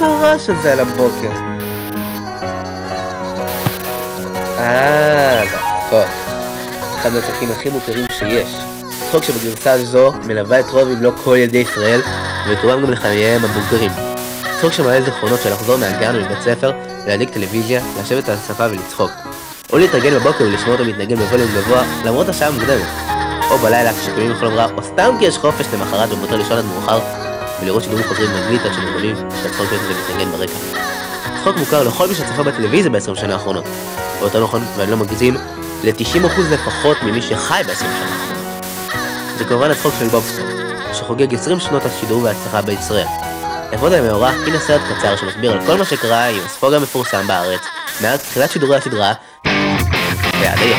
זה הרעש הזה על הבוקר? צחוק. אחד מהצחוקים הכי מוכרים שיש. צחוק שבגרסה הזו מלווה את רוב אם לא כל ילדי ישראל, ותורם גם לחייהם הבוגרים. צחוק שמעלה זיכרונות של לחזור מהגן או מבית ספר, להדליק טלוויזיה, לשבת על השפה ולצחוק. או להתרגל בבוקר ולשמוע אותו מתנגן בווליום גבוה, למרות השעה המוקדמת. או בלילה כשקמים לחלום רע, או סתם כי יש חופש למחרת ומותר לישון עד מאוחר, ולראות שידורים חוזרים באנגלית עד שמגלים שהצחוק הזה מתנגן ברקע. צחוק מוכר לכל מי שצפה בטלוויזיה ב-20 שנה האחרונות. או יותר נכון, ואני לא מגזים, ל-90% לפחות ממי שחי ב-20 שנה האחרונות. זה כמובן הצחוק של בובספוג, שחוגג 20 שנות השידור וההצלחה בישראל. לכבוד המאורע, הנה סרט קצר שמסביר על כל מה שקרה עם הספוג המפורסם בארץ, מאז תחילת שידורי הסדרה, ועד היום.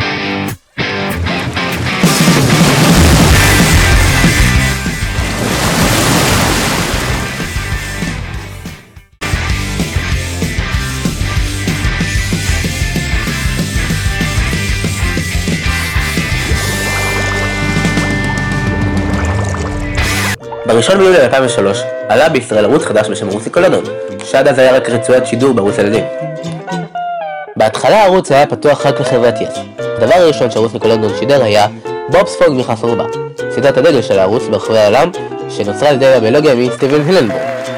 ב-1 ביולי 2003 עלה בישראל ערוץ חדש בשם ערוץ ניקולודון, שעד אז היה רק רצועת שידור בערוץ ילדים. בהתחלה הערוץ היה פתוח רק לחברת יס. הדבר הראשון שערוץ ניקולודון שידר היה בובספוג מחפר בה, סדרת הדגל של הערוץ ברחבי העולם, שנוצרה על ידי הביולוגיה מסטיבן הילנבורג.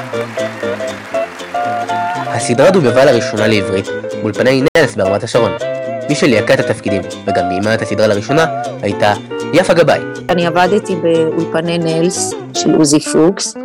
הסדרה דובבה לראשונה לעברית באולפני נלס ברמת השרון. מי שליהקה את התפקידים וגם ביימה את הסדרה לראשונה הייתה יפה גבאי. אני עבדתי באולפני נלס של עוזי פוקס,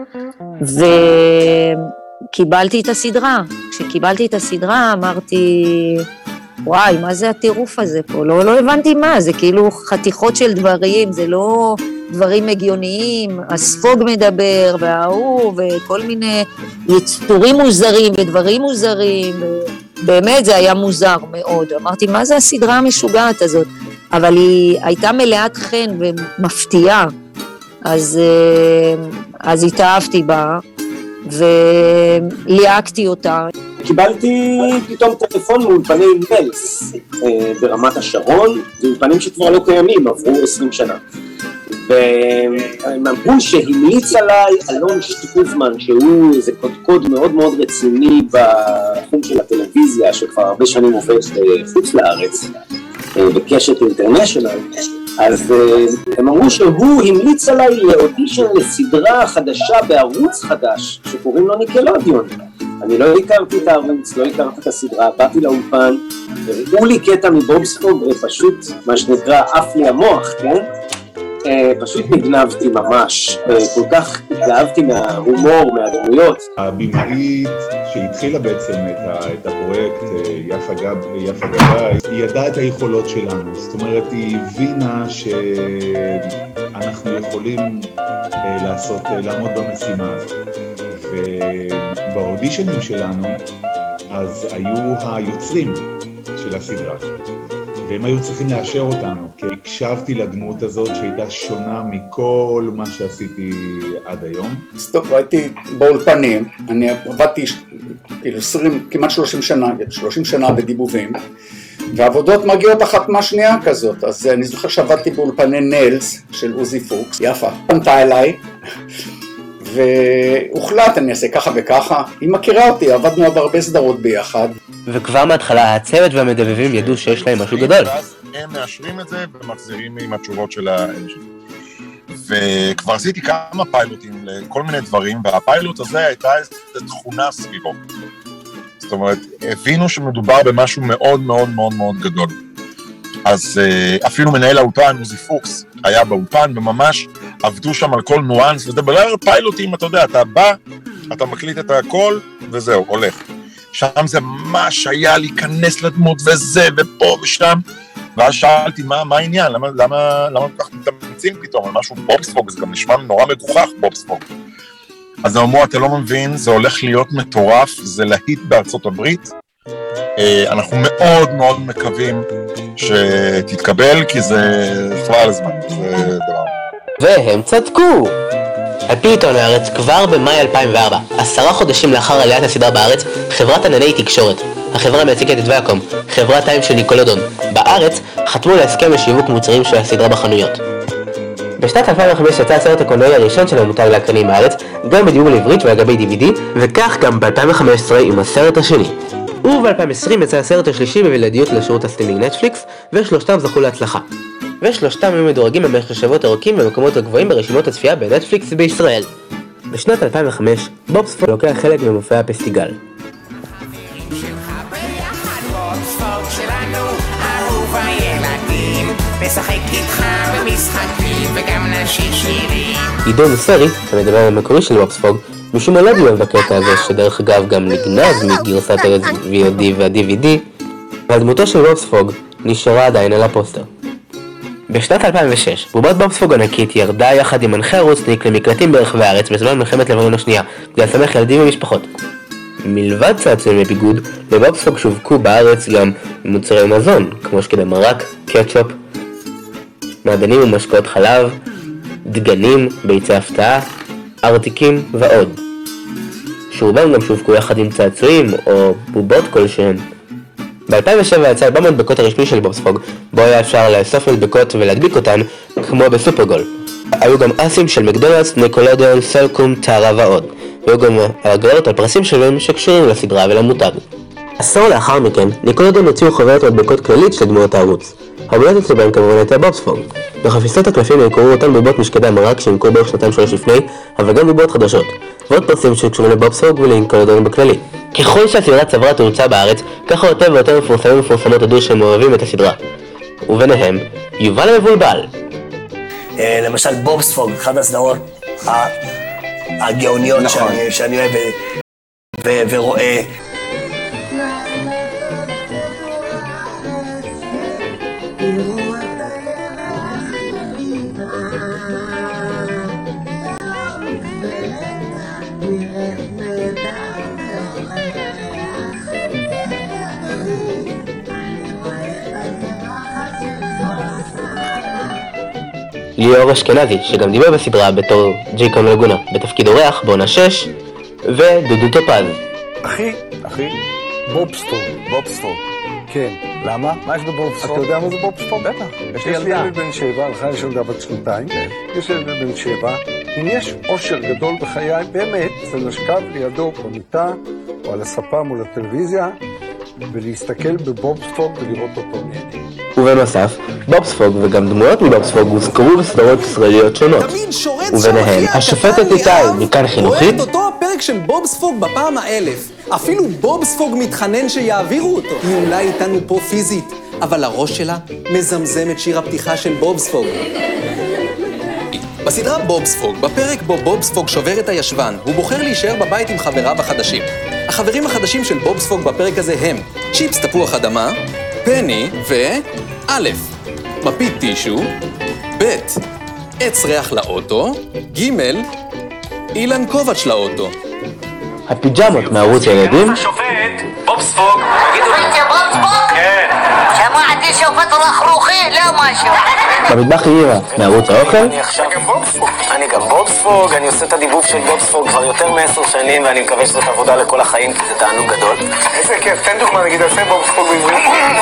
וקיבלתי את הסדרה. כשקיבלתי את הסדרה אמרתי, וואי, מה זה הטירוף הזה פה? לא הבנתי מה, זה כאילו חתיכות של דברים, זה לא דברים הגיוניים, הספוג מדבר, וההוא, וכל מיני יצורים מוזרים ודברים מוזרים, באמת זה היה מוזר מאוד. אמרתי, מה זה הסדרה המשוגעת הזאת? אבל היא הייתה מלאת חן ומפתיעה, אז התאהבתי בה, וליהקתי אותה. קיבלתי פתאום טלפון מאולפני נלס ברמת השרון, זה אולפנים שכבר לא קיימים, עברו 20 שנה. והם אמרו שהמליץ עליי אלון שטרוזמן, שהוא איזה קודקוד מאוד מאוד רציני בתחום של הטלוויזיה, שכבר הרבה שנים עובד חוץ לארץ, בקשת אינטרנשיונל. אז הם אמרו שהוא המליץ עליי לאודישן לסדרה חדשה בערוץ חדש, שקוראים לו ניקלודיון. אני לא הכרתי את הערוץ, לא הכרתי את הסדרה, באתי לאולפן, הראו לי קטע מבובספוג, ופשוט, מה שנקרא, עף לי המוח, כן? פשוט נגנבתי ממש, כל כך התלהבתי מההומור, מהדמויות. הבמאית שהתחילה בעצם את הפרויקט, יפה גבאי, היא ידעה את היכולות שלנו, זאת אומרת היא הבינה שאנחנו יכולים לעמוד במשימה הזאת. ובאודישנים שלנו אז היו היוצרים של הסדרה. והם היו צריכים לאשר אותנו, כי הקשבתי לדמות הזאת שהייתה שונה מכל מה שעשיתי עד היום. טוב, הייתי באולפנים, אני עבדתי כמעט 30 שנה בדיבובים, והעבודות מגיעות אחת מהשנייה כזאת, אז אני זוכר שעבדתי באולפני נלס של עוזי פוקס, יפה, פנתה אליי, והוחלט אני אעשה ככה וככה, היא מכירה אותי, עבדנו בהרבה סדרות ביחד. וכבר מההתחלה הצוות והמדבבים ידעו שיש להם משהו גדול. הם מאשרים את זה ומחזירים עם התשובות של האנשים. וכבר עשיתי כמה פיילוטים לכל מיני דברים, והפיילוט הזה הייתה איזו תכונה סביבו. זאת אומרת, הבינו שמדובר במשהו מאוד מאוד מאוד מאוד גדול. אז אפילו מנהל האולפן, עוזי פוקס, היה באולפן, וממש עבדו שם על כל ניואנס, וזה בלער פיילוטים, אתה יודע, אתה בא, אתה מקליט את הכל, וזהו, הולך. שם זה ממש היה להיכנס לדמות, וזה, ופה ושם, ואז שאלתי, מה העניין? למה כל כך מתאמצים פתאום על משהו בובספוג? זה גם נשמע נורא מגוחך, בובספוג. אז הם אמרו, אתה לא מבין, זה הולך להיות מטורף, זה להיט בארצות הברית. אנחנו מאוד מאוד מקווים שתתקבל, כי זה חבל על הזמן, זה דבר. והם צדקו! על פי עיתון הארץ, כבר במאי 2004, 10 חודשים לאחר עליית הסדרה בארץ, חברת ענני תקשורת, החברה המייצגת את ויאקום, חברת טיים של ניקולודון, בארץ חתמו להסכם לשיווק מוצרים של הסדרה בחנויות. בשנת 2005 יצא הסרט הקולנועי הראשון של המותג להקרנים בארץ, גם בדיור לעברית ועל גבי DVD, וכך גם ב-2015 עם הסרט השני. וב-2020 יצא הסרט השלישי בבלעדיות לשירות הסטרימינג נטפליקס, ושלושתם זכו להצלחה. ושלושתם היו מדורגים במשך שבועות ארוכים במקומות הגבוהים ברשימות הצפייה בנטפליקס בישראל. בשנת 2005 בובספוג לוקח חלק במופעי הפסטיגל. עידו מוסרי, המדבר המקורי של בובספוג, משום מה לא דיון בקטע הזה, שדרך אגב גם נגנז מגרסת ה-VOD וה-DVD, אבל דמותו של בובספוג נשארה עדיין על הפוסטר. בשנת 2006, בובת בובספוג ענקית ירדה יחד עם מנחה הרוצניק למקלטים ברחבי הארץ בזמן מלחמת לבנון השנייה, כדי לשמח ילדים ומשפחות. מלבד צעצועים לביגוד, לבובספוג שווקו בארץ גם מוצרי מזון, כמו שקדי מרק, קטשופ, מעדנים ומשקאות חלב, דגנים, ביצי הפתעה, ארטיקים ועוד. שרובם גם שווקו יחד עם צעצועים או בובות כלשהן. ב-2007 יצא אלבום המדבקות הרשמי של בובספוג, בו היה אפשר לאסוף מדבקות ולהדביק אותן, כמו בסופרגול. היו גם אסים של מקדונלדס, ניקולודיון, סלקום, טרה ועוד. היו גם הגרלות על פרסים שלהם שקשורים לסדרה ולמותג. עשור לאחר מכן, ניקולודיון הוציאו חוברת מדבקות כללית של דמויות הערוץ. הבולטת שבהם כמובן הייתה בובספוג. בחפיסות הקלפים ימכרו אותן בובות משקדי המרק שנמכרו בערך 2-3 לפני, אבל גם בובות חדשות, ועוד פרסים שקשורים לבובספוג ולניקולודיון בכללי. ככל שהסדרה צברה תאוצה בארץ, ככה יותר ויותר מפורסמים ומפורסמות הודו שהם אוהבים את הסדרה. וביניהם, יובל המבולבל. למשל בובספוג, אחת הסדרות הגאוניות שאני אוהב ורואה. ליאור אשכנזי, שגם דיבר בסדרה בתור ג'ייקון לגונה, בתפקיד אורח בעונה 6, ודודו טופז. אחי, בובספוג. כן. למה? מה יש בבובספוג? אתה יודע מה זה בובספוג? בטח, יש לי ילדה. יש לי בן 7, לך יש ילדה בת 2, יש לי בן 7. אם יש אושר גדול בחיי, באמת, זה לשכב לידו במיטה, או על הספה מול הטלוויזיה, ולהסתכל בבובספוג ולראות אותו נהנה. ובנוסף, בובספוג וגם דמויות מבובספוג הוזכרו בסדרות ישראליות שונות. וביניהן, השופטת איתי מכאן חינוכית. רואה את אותו הפרק של בובספוג בפעם ה-1000. אפילו בובספוג מתחנן שיעבירו אותו. היא אולי איתנו פה פיזית, אבל הראש שלה מזמזם את שיר הפתיחה של בובספוג. בסדרה בובספוג, בפרק בו בובספוג שובר את הישבן, הוא בוחר להישאר בבית עם חבריו החדשים. החברים החדשים של בובספוג בפרק הזה הם צ'יפס תפוח אדמה, פני א', מפית טישו, ב', עץ ריח לאוטו, ג', אילן קובץ' לאוטו. הפיג'מות מערוץ הילדים. השופט, בובספוג, תגידו לי. זה בובספוג? כן. שמעתי שופט רכרוכי, לא משהו. במטבח אירה מערוץ האוכל. אני גם בובספוג, אני עושה את הדיבוב של בובספוג כבר יותר מ10 שנים, ואני מקווה שזאת עבודה לכל החיים, כי זה תענוג גדול. איזה כיף, תן דוגמה, נגיד, עושה בובספוג בעברית.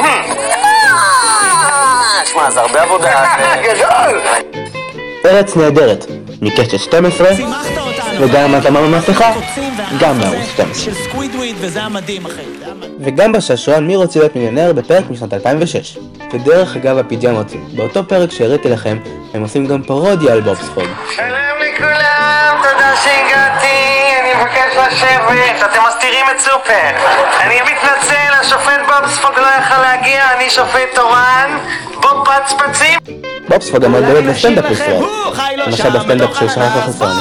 שמע, זה הרבה עבודה. גדול! ארץ נהדרת, מקשת 12, וגם התאמה במסכה, גם בערוץ 12. וגם בשעשועון מי רוצה להיות מיליונר בפרק משנת 2006. ודרך אגב הפיג'מות, באותו פרק שהראיתי לכם, הם עושים גם פרודיה על בובספוג. שלום לכולם, תודה שהגעתי, אני מבקש לשבת, אתם מסתירים את סופר. אני מתנצל, השופט בובספוג לא יכל להגיע, אני שופט תורן, בוב פצפצים. בובספוג גם מאוד בולט בסטנדאפ ישראל, למשל בסטנדאפ של שרף החסון.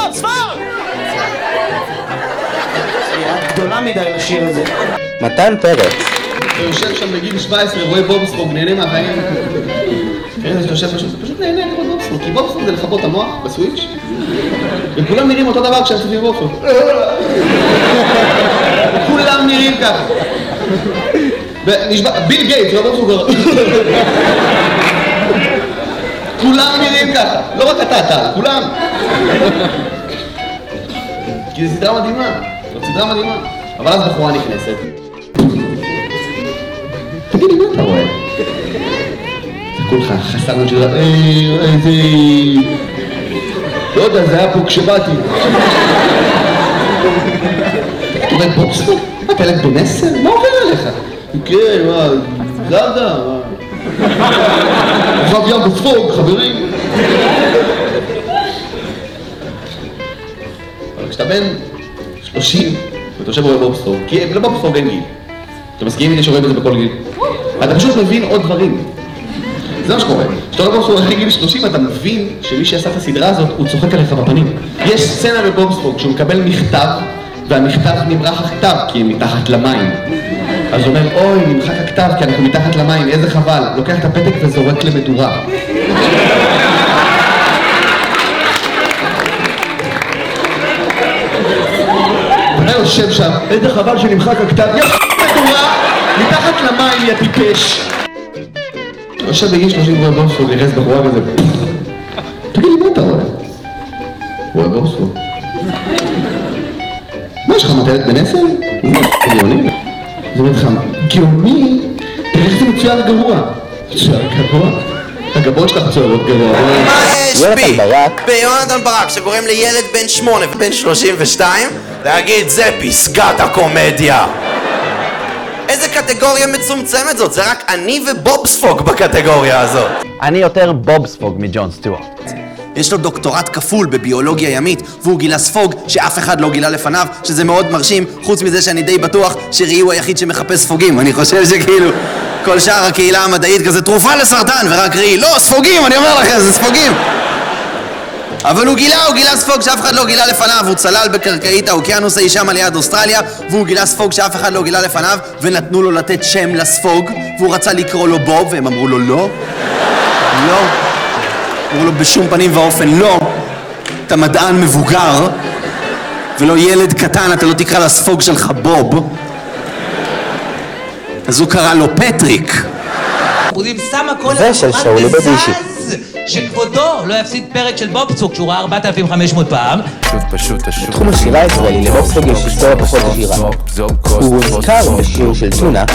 גדולה מדי לשיר הזה. מתן פרץ. הוא יושב שם בגיל 17, רואה בובספוג, נהנה מהחיים. כן, זה יושב פשוט נהנה לראות בובספוג, כי בובספוג זה לכבות המוח בסוויץ' וכולם נראים אותו דבר כשהם צופים בובספוג. כולם נראים ככה. ביל גייטס, לא בובספוג. כולם נראים ככה, לא רק אתה, כולם. כי זו סדרה מדהימה, אבל אז בחורה נכנסת. תגיד לי, מה אתה רואה? זה כולך חסרנו של... לא יודע, זה היה פה כשבאתי. אתה אומר, בובספוג? אתה ילד בן 10? מה עובר עליך? כן, מה, זרדה, מה? עכשיו ים בספוג, חברים. אבל כשאתה בן 30, ואתה יושב רואה בובספוג, כי לא בובספוג אין גיל. אתה מסכים איתי שרואים את זה בכל גיל? אתה פשוט מבין עוד דברים. זה מה שקורה. כשאתה רואה בובספוג אחרי גיל 30, אתה מבין שמי שעשה את הסדרה הזאת, הוא צוחק עליך בפנים. יש סצנה בבובספוג שהוא מקבל מכתב, והמכתב נמרח הכתב כי הם מתחת למים. אז הוא אומר, אוי, נמחק הכתב כי אנחנו מתחת למים, איזה חבל. לוקח את הפתק וזורק למדורה. ואני יושב שם, איזה חבל שנמחק הכתב, מדורה, מתחת למים, יא טיפש. יושב בגיל 30 רואה בובספוג, נכנס בחורה כזה. תגיד לי, מה אתה רואה? רואה בובספוג. מה יש לך, מטלת בן 10? גאוני. זה אומר לך, גאוני? תראה איך זה מצויר גרוע. מצויר גרוע? הגבות שלך מצוירות גרוע. מה יש בי? ביונתן ברק שגורם לילד בן 8 ובן 32 להגיד זה פסגת הקומדיה. איזה קטגוריה מצומצמת זאת? זה רק אני ובובספוג בקטגוריה הזאת. אני יותר בובספוג מג'ון סטיוארט. יש לו דוקטורט כפול בביולוגיה ימית, והוא גילה ספוג שאף אחד לא גילה לפניו, שזה מאוד מרשים, חוץ מזה שאני די בטוח שראי הוא היחיד שמחפש ספוגים. אני חושב שכאילו כל שאר הקהילה המדעית כזה תרופה לסרטן, ורק ראי, לא, ספוגים, אני אומר לכם, זה ספוגים. אבל הוא גילה ספוג שאף אחד לא גילה לפניו, הוא צלל בקרקעית האוקיינוס אי שם על יד אוסטרליה, והוא גילה ספוג שאף אחד לא גילה לפניו, ונתנו לו לתת שם לספוג, והוא רצה לקרוא לו בוב, והם אמרו לו לא. לא. אמרו לו בשום פנים ואופן לא. אתה מדען מבוגר, ולא ילד קטן, אתה לא תקרא לספוג שלך בוב. אז הוא קרא לו פטריק. זה של שאולי בדישי. שכבודו לא יפסיד פרק של בובספוג כשהוא ראה 4,500 פעם. בתחום השירה הישראלי לבובספוג יש היסטוריה פחות עשירה. הוא הוזכר בשיר של טונה,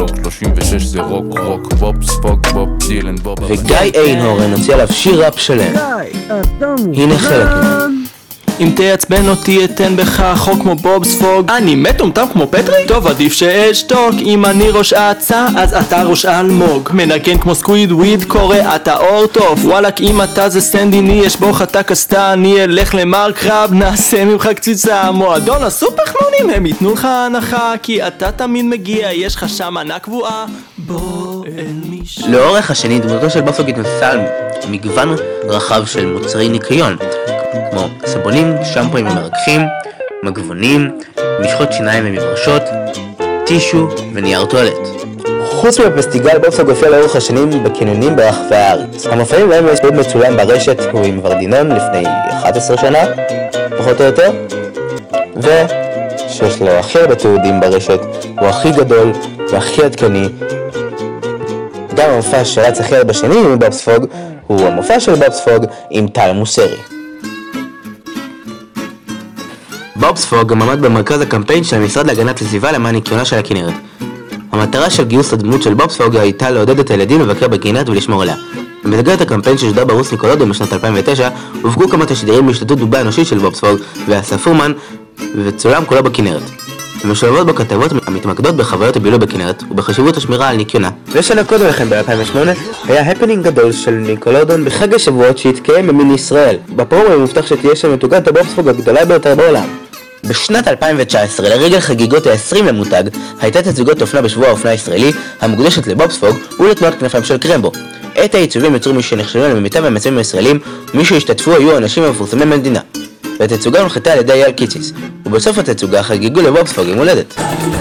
וגיא איינהורן הוציא עליו שיר ראפ שלם. הנה חלק ממנו. אם תעצבן אותי אתן בך חוק כמו בובספוג. אני מטומטם כמו פטריק? טוב עדיף שאשתוק. אם אני ראש עצה אז אתה ראש אלמוג. מנגן כמו סקוויד וויד קורא אתה אורטוף. וואלק אם אתה זה סטנדיני יש בו חטא קסטה. אני אלך למר קרב נעשה ממך קציצה. מועדון הסופרחלונים הם ייתנו לך הנחה כי אתה תמיד מגיע יש לך שם מנה קבועה. בוא אל מישהו. לאורך השנים דמותו של בובספוג התנסה על מגוון רחב של מוצרי ניקיון כמו סבונים, שמפוים ומרככים, מגבונים, משחות שיניים ומברשות, טישו ונייר טואלט. חוץ מהפסטיגל, בובספוג הופיע לאורך השנים בכינונים ברחבי הארץ. המופעים בהם יש תיעוד מצולם ברשת הוא עם ורדינון לפני 11 שנה, פחות או יותר, ושיש לו הכי הרבה תיעודים ברשת, הוא הכי גדול והכי עדכני. גם המופע שרץ הכי הרבה שנים עם בובספוג הוא המופע של בובספוג עם טל מוסרי. בובספוג גם עמד במרכז הקמפיין של המשרד להגנת הסביבה למען ניקיונה של הכנרת. המטרה של גיוס הדמות של בובספוג הייתה לעודד את הילדים לבקר בכנרת ולשמור עליה. במסגרת הקמפיין ששודר בערוץ ניקולודיון בשנת 2009, הופקו כמה תשדירים בהשתתפות בובה אנושית של בובספוג ואסף פורמן וצולם כולו בכנרת. ומשולבות בכתבות המתמקדות בחוויות הבילוי בכנרת ובחשיבות השמירה על ניקיונה. ושנה קודם לכן ב-2008 היה הפנינג גדול של ניקולודיון בחג השבועות שהתקיים במיני ישראל. בפרומו מובטח שתהיה שם מתוגת הבובספוג הגדולה ביותר בעולם. בשנת 2019, לרגל חגיגות ה-20 למותג, הייתה תצוגת אופנה בשבוע האופנה הישראלי, המוקדשת לבובספוג ולתנועת כנפיים של קרמבו. את העיצובים יצרו מי שנחשבים למיטב המצבים הישראלים, מי שהשתתפו היו האנשים המפורסמים במדינה. והתצוגה הונחתה על ידי אייל קיציס, ובסוף התצוגה חגיגו לבובספוג עם הולדת.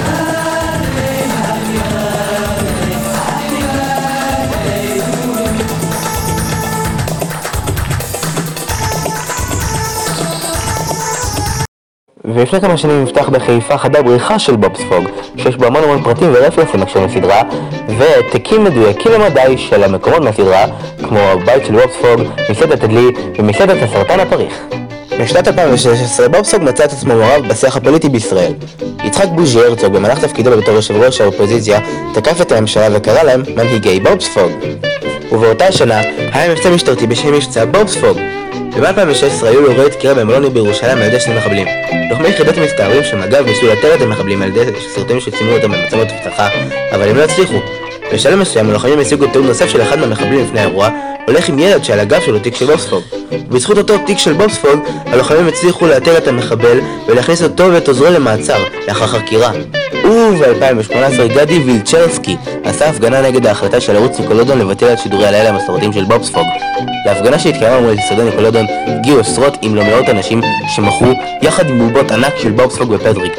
ולפני כמה שנים נפתח בחיפה חדר בריחה של בובספוג, שיש בו המון פרטים ורפרנסים הקשורים לסדרה, והעתקים מדויקים למדי של המקומות מהסדרה, כמו הבית של בובספוג, מסעדת הדלי ומסעדת הסרטן הפריך. בשנת 2016 בובספוג מצא את עצמו מעורב בשיח הפוליטי בישראל. יצחק בוז'י הרצוג במהלך תפקידו בתור יושב ראש האופוזיציה תקף את הממשלה וקרא להם מנהיגי בובספוג. ובאותה שנה היה מבצע משטרתי בשם מבצע בובספוג. ב-2016 היו לעורר דקירה במלון בירושלים על ידי 2 מחבלים. לוחמי יחידת המסתערבים של מג"ב ניסו לאתר את המחבלים על ידי סרטונים שצילמו אותם במצלמות אבטחה, אבל הם לא הצליחו. בשלב מסוים הלוחמים השיגו תיעוד נוסף של אחד מהמחבלים לפני האירוע, הולך עם ילד שעל הגב שלו תיק של בובספוג. בזכות אותו תיק של בובספוג, הלוחמים הצליחו לאתר את המחבל ולהכניס אותו ואת עוזרו למעצר לאחר חקירה. וב-2018 גדי וילצ'רסקי עשה הפגנה נגד ההחלטה של ערוץ ניקולודון לבטל את שידורי הלילה המסורתיים של בובספוג. להפגנה שהתקיימה מול משרדי ניקולודון הגיעו עשרות אם לא מאות אנשים שמחו יחד עם בובות ענק של בובספוג ופטריק.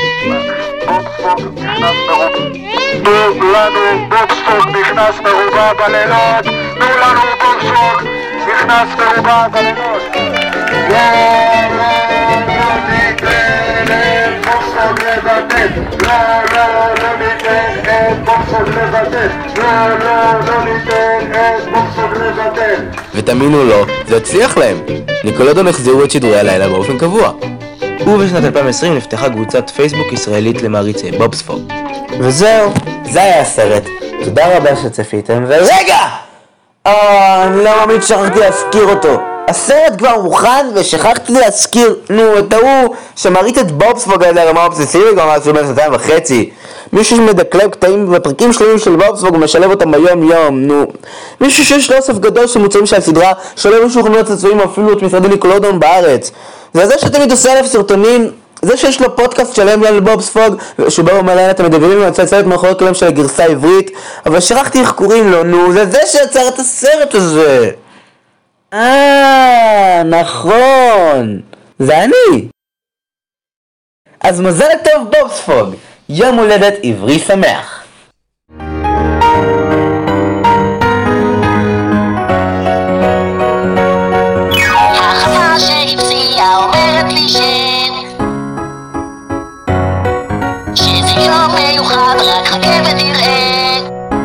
תנו לנו בובספוג נכנס מרובע בלילות, תנו לנו בובספוג נכנס מרובע בלילות. לא ניתן את בובספוג לבטל, לא ניתן את בובספוג לבטל, לא ניתן את בובספוג לבטל. ותאמינו לו, זה הצליח להם. ניקולודון החזירו את שידורי הלילה באופן קבוע. ובשנת 2020 נפתחה קבוצת פייסבוק ישראלית למעריצי בובספוג. וזהו, זה היה הסרט. תודה רבה שצפיתם, ורגע! אני לא מאמין ששכחתי להזכיר אותו. הסרט כבר מוכן ושכחתי להזכיר, את ההוא שמעריץ את בובספוג על הרמה האובססיבית כבר משהו בין 2.5. מישהו שמדקלב קטעים ופרקים שלמים של בובספוג ומשלב אותם ביום יום, מישהו שיש לו אוסף גדול של מוצרים של הסדרה, שעולה מישהו חנויות צצועים אפילו את משרדי ניקולודון בארץ. זה שתמיד עושה עליו סרטונים, זה שיש לו פודקאסט שלם על בובספוג, שבו הוא מלא את המדברים ומצלצלת מאחורי כלם של הגרסה העברית, אבל שכחתי איך קוראים לו, זה שיצר את הסרט הזה. נכון, זה אני. אז מזל טוב בובספוג, יום הולדת עברי שמח. החווה שהפציעה אומרת לי שזה יום מיוחד, רק חכה ותראה.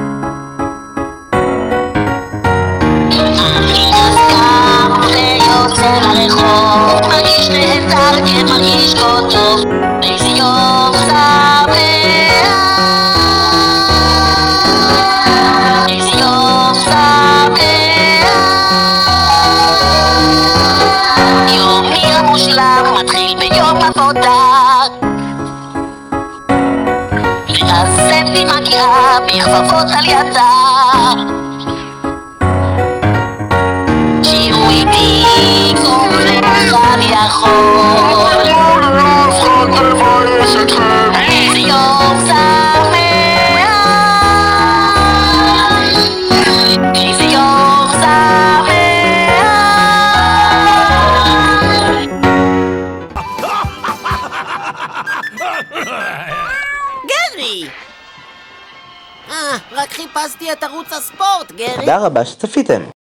אני אז קם ויוצא לרחוב, מרגיש נהדר, כן מרגיש כה טוב, איזה יום שמח, איזה יום שמח. יומי המושלם מתחיל ביום עבודה, ואז ספי מגיעה בכפפות על ידה. שירו איתי כל אחד יכול, לפחות לבייש אתכם, איזה יום שמח, איזה יום שמח. גרי! רק חיפשתי את ערוץ הספורט, גרי. תודה רבה שצפיתם.